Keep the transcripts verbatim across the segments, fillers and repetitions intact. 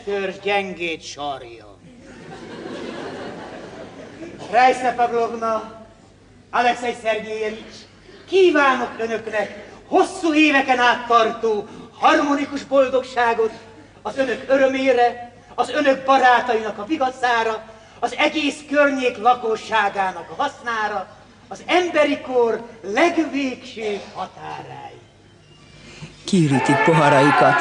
törzs gyengét sarja. Rajsa Pavlovna, Alexej Szergejevics, kívánok önöknek hosszú éveken át tartó harmonikus boldogságot az önök örömére, az önök barátainak a vigaszára, az egész környék lakosságának a hasznára, az emberi kor legvégsőbb határáig. Kiürítik poharaikat.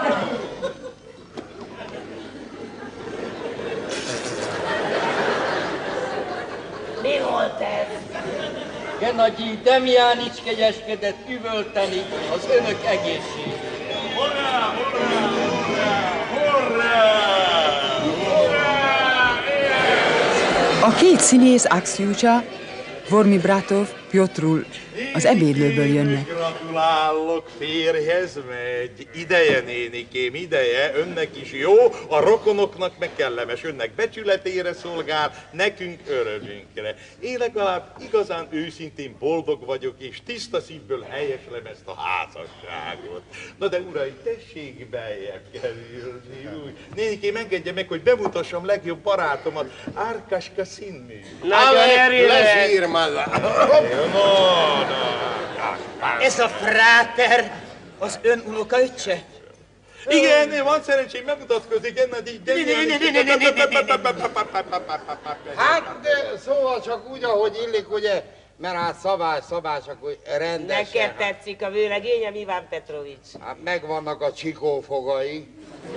Mi volt ez? Gennadyi Demjánics kegyeskedett üvölteni az önök egészségére. Hurrá, hurrá, hurrá, hurrá, hurrá! A két színész Aksjúcsa, Vormi Bratov, Piotrul az ebédlőből jönnek. Gratulálok, férjhez megy. Ideje, nénikém, ideje, önnek is jó, a rokonoknak meg kellemes, önnek becsületére szolgál, nekünk örömünkre. Én legalább igazán őszintén boldog vagyok, és tiszta szívből helyeslem ezt a házasságot. Na de uraim, tessék beljebb kerülni. Úgy. Nénikém, engedje meg, hogy bemutassam legjobb barátomat, Árkaska színmű. Nagyon örülök. Ez a fráter az ön unokaöccse? Igen, van szerencsém megmutatkozni, Gennadyi. Hát, de szóval csak úgy, ahogy illik, ugye, mert hát szabás, szabás, akkor rendesen. Neked tetszik a vőlegényem, Iván Petrovics. Hát megvannak a csikófogai.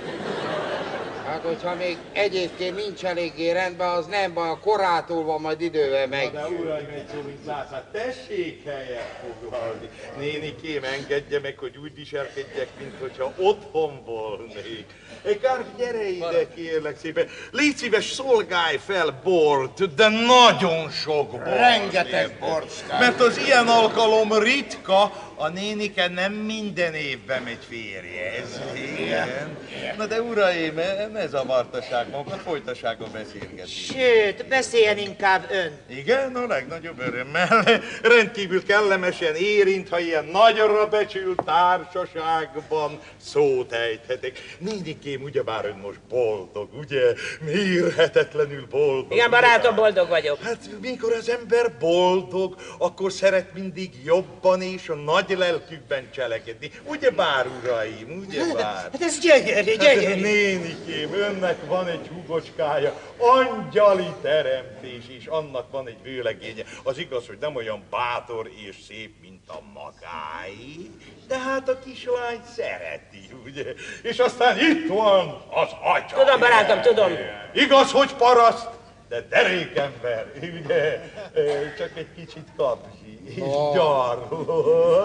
Hát, hogyha még egyébként nincs eléggé rendben, az nem baj, a korától van, majd idővel meg. Na de uraim, egy szó, mint László, tessék helyet foglalni. Nénikém, engedje meg, hogy úgy viselkedjek, mint hogyha otthon volnék. Egy Kárp, gyere ide, kérlek szépen. Légy szíves, szolgálj fel bort, de nagyon sok bort. Rengeteg bort. Mert az ilyen alkalom ritka, a nénike nem minden évben megy férjez. Igen. Na de uraim, ne zavartassák magukat, folytassák a beszélgetést. Sőt, beszéljen inkább ön. Igen, a legnagyobb örömmel. Rendkívül kellemesen érint, ha ilyen nagyra becsült társaságban szót ejthetek. Nénikém, ugyebár ön most boldog, ugye? Mérhetetlenül boldog. Igen, barátom, boldog vagyok. Hát mikor az ember boldog, akkor szeret mindig jobban és a nagy lelkükben cselekedni. Ugye bár, uraim, ugye bár? Hát ez gyönyörű, gyönyörű. Hát, nénikém, önnek van egy húgocskája, angyali teremtés, és annak van egy vőlegénye. Az igaz, hogy nem olyan bátor és szép, mint a magái, de hát a kislány szereti, ugye? És aztán itt van az atya. Tudom, barátom, tudom. Igaz, hogy paraszt, de derékember, ugye? Csak egy kicsit kapzsi. És oh. gyarló.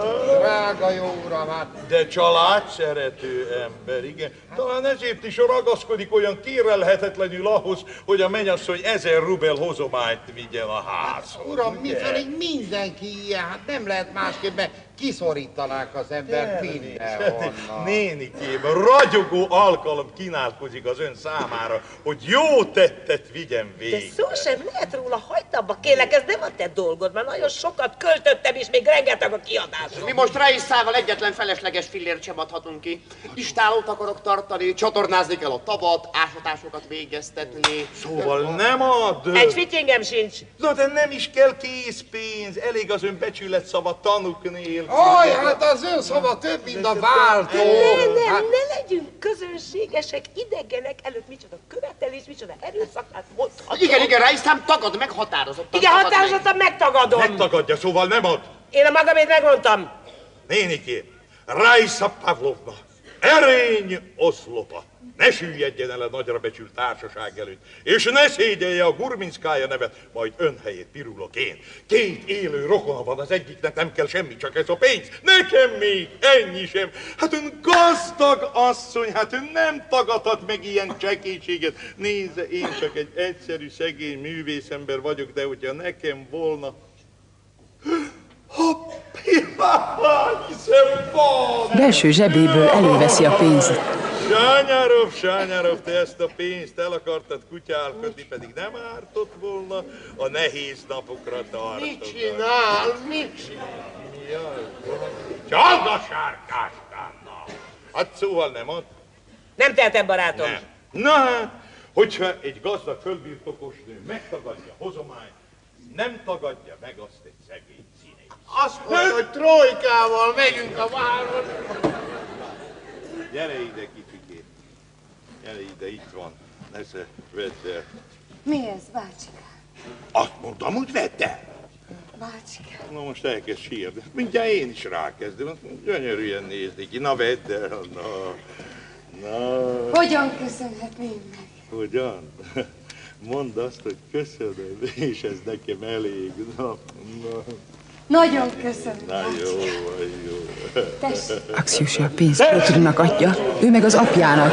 Drága jó uram, hát... De családszerető ember, igen. Talán ezért is ragaszkodik olyan kérelhetetlenül ahhoz, hogy a mennyasszony ezer rubel hozományt vigyen a házhoz. Uram, mifelé mindenki ilyen, hát nem lehet másképpen, kiszorítanák az ember mindenhonnan. Nénikém, ragyogó alkalom kínálkozik az ön számára, hogy jó tettet vigyen végre. De szó sem lehet róla, hagyd abba, kérlek, ez nem a te dolgod, mert nagyon sokat költöttem, és még rengeteg a kiadásom. Mi most Reisszával egyetlen felesleges fillért sem adhatunk ki. Istálót akarok tartani, csatornázni kell a tavat, ásatásokat végeztetni. Szóval nem ad? Egy fityingem sincs. Na de nem is kell készpénz, elég az ön becsület szava tanuk nélkül. Aj, hát az ön szava több, mint a váltó. Ne, nem, hát... ne legyünk közönségesek, idegenek előtt micsoda követelés, micsoda erőszakát mondhatom. Igen, igen, Reisszám tagad meg határozottan. Igen, határozottan megtagadom. Megtagadja, szóval nem ad. Én a magamét megmondtam. Nénikém, Rajsa Pavlovna, erény oszlopa, ne süllyedjen el a nagyra becsült társaság előtt, és ne szégyelje a Gurminszkája nevet, majd ön helyét pirulok én. Két élő rokona van, az egyiknek nem kell semmi, csak ez a pénz. Nekem még ennyi sem. Hát ön gazdag asszony, hát ön nem tagadhat meg ilyen csekélységet. Nézze, én csak egy egyszerű, szegény művészember vagyok, de hogyha nekem volna... Hoppá, hiszen van! Belső zsebéből előveszi a pénzt. Sányárov, Sányárov, te ezt a pénzt el akartad kutyálkodni, pedig nem ártott volna, a nehéz napokra tartod. Mit csinál? Mit csinál? Csald a sárkáskánnak! Hát szóval nem ad? Nem tehetem, barátom. Nem. Na hát, hogyha egy gazdag földbirtokosnő megtagadja a hozományt, nem tagadja meg azt egy szegény színész. Azt mondta, hogy trojkával megyünk a város. Gyere ide, kicsikém. Gyere ide, itt van. Nesze, vedd el. Mi ez, bácsikám? Azt mondtam, hogy vedd el. Bácsikám. Na most elkezd sírni. Mindjárt én is rákezdem. Gyönyörűen nézni ki. Na vedd el. Na. Na. Hogyan köszönhetném meg? Hogyan? Mondd azt, hogy köszönöm, és ez nekem elég. Na, na. Nagyon köszönöm, Na jó, bácsikám. jó. Tessék. Axiusa a pénzt Piotrnak adja, ő meg az apjának.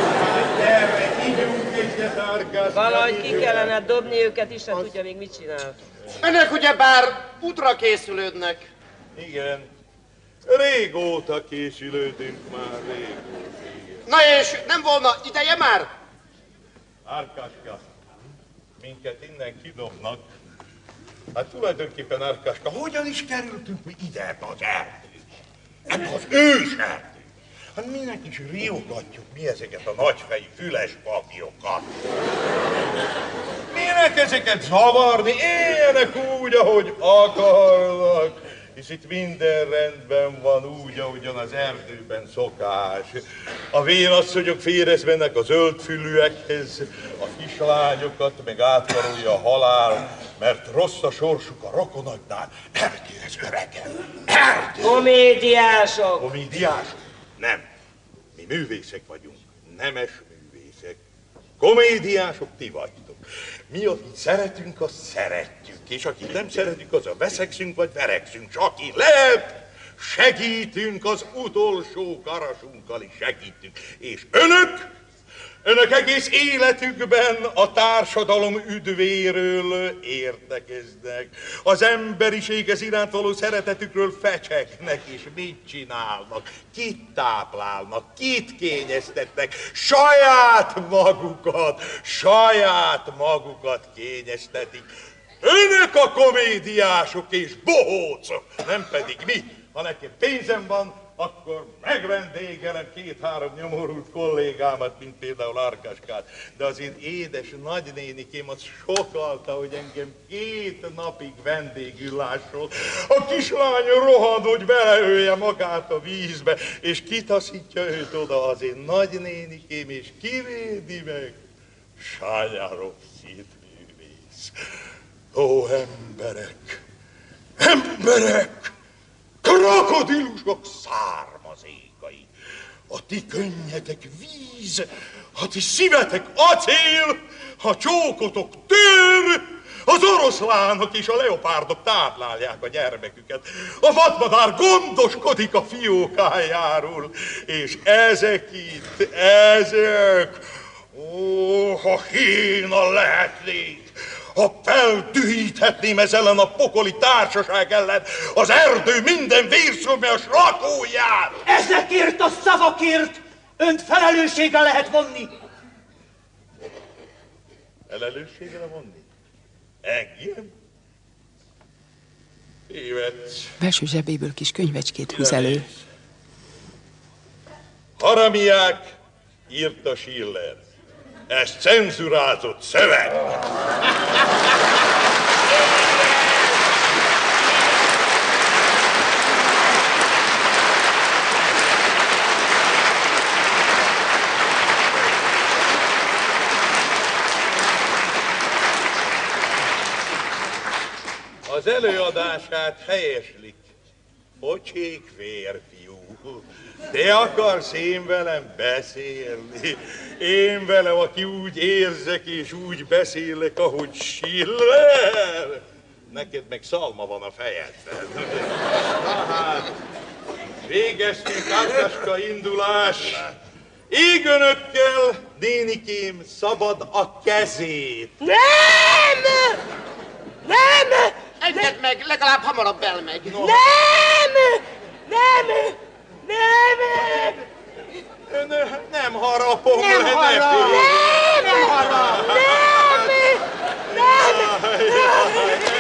Valahogy ki kellene dobni őket, Isten tudja még mit csinál. Önök ugyebár útra készülődnek. Igen. Régóta készülődünk már, régóta. Na és nem volna ideje már? Árkáska, minket innen kidobnak. Hát tulajdonképpen, Árkáska, hogyan is kerültünk mi ide ebbe az erdőbe? Ebbe az ős erdőbe. Hát minek is riogatjuk mi ezeket a nagyfejű füles papiokat? Minek ezeket zavarni? Éljenek úgy, ahogy akarnak. És itt minden rendben van úgy, ahogyan az erdőben szokás. A vénasszonyok férezbennek a zöldfülűekhez, a kislányokat meg átkarolja a halál, mert rossz a sorsuk a rokonoknál. Erdő ez öregen. Erdő! Komédiások! Komédiások? Nem. Mi művészek vagyunk. Nemes művészek. Komédiások ti vagytok. Mi, akit szeretünk, azt szeretjük. És akit nem szeretünk, az a veszekszünk vagy verekszünk. S aki lehet, segítünk, az utolsó karasunkkal is segítünk. És önök, önök egész életükben a társadalom üdvéről értekeznek. Az emberiséghez iránt való szeretetükről fecsegnek, és mit csinálnak? Kit táplálnak, kit kényeztetnek? Saját magukat, saját magukat kényeztetik. Önök a komédiások és bohócok, nem pedig mi. Ha nekem pénzem van, akkor megvendégelem két-három nyomorult kollégámat, mint például Árkáskát. De az én édes nagynénikém az sokalta, hogy engem két napig vendégül lásson. A kislány rohan, hogy beleölje magát a vízbe, és kitaszítja őt oda az én nagynénikém, és kivédi meg. Sájárov szétművész. Ó, emberek, emberek, krokodilusok származékai, a ti könnyetek víz, a ti szívetek acél, a csókotok tőr, az oroszlánok és a leopárdok táplálják a gyermeküket, a vadmadár gondoskodik a fiókájáról, és ezek itt, ezek, ó, ha hína lehetnék, ha feltűhíthetném ez ellen a pokoli társaság ellen az erdő minden vérszomjas lakóját! Ezekért a szavakért önt felelősségre lehet vonni. Felelősségre vonni? Engem? Tévedsz. Belső zsebéből kis könyvecskét húz elő. Haramiák, írta Schiller. Ez cenzurázott szöveg. Az előadását helyeslik. Pocsék férfiú. Te akarsz én velem beszélni? Én velem, aki úgy érzek és úgy beszélek, ahogy Schiller? Neked meg szalma van a fejedben. Na hát, végeztünk Árkáska indulás. Ég önökkel, nénikém, szabad a kezét. Nem! Nem! Engedd meg, legalább hamarabb elmegy. Nem! Nem! Nem! Nem, nem harapom Nem le, harap! ne félj. Nem! Nem! Nem! Nem!